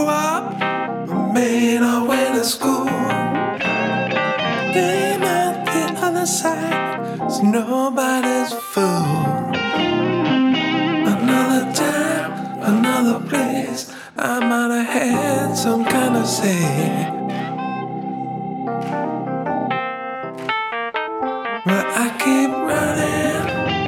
up, made our way to school. Came out the other side, so nobody's fool. Another time, another place, I might have had some kind of say. But I keep running,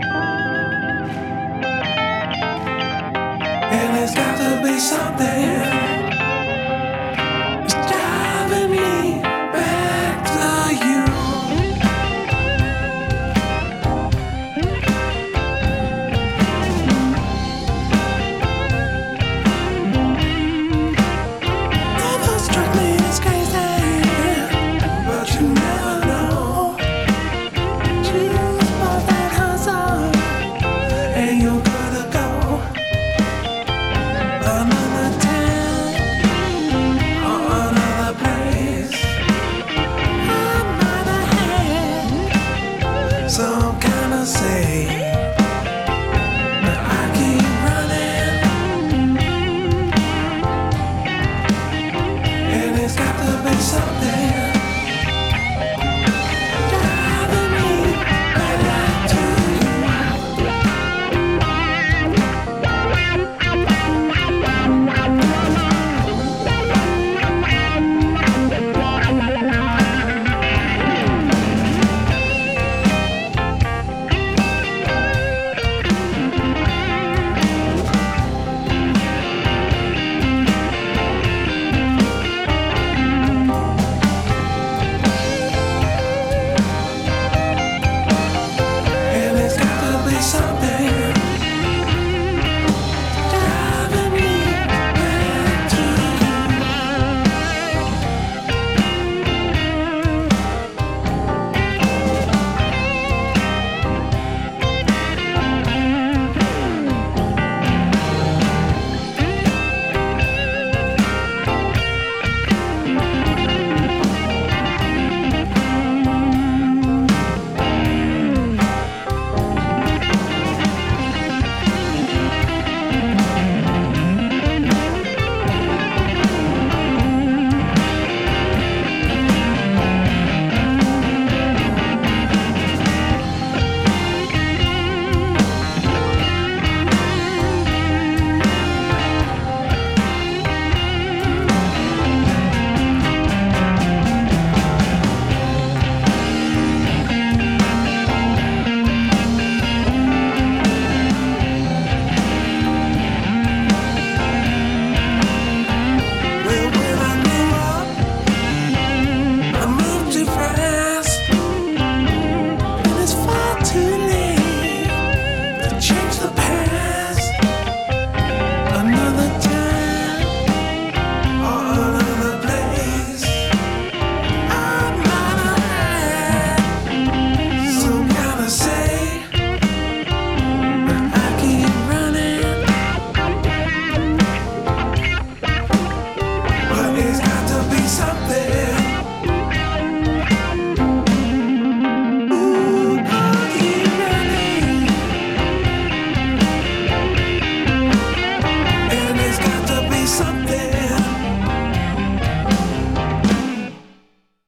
and it's got to be something. It's driving me back to you. Never struck me as crazy, but you never know. Choose for that hustle, and you're good to go.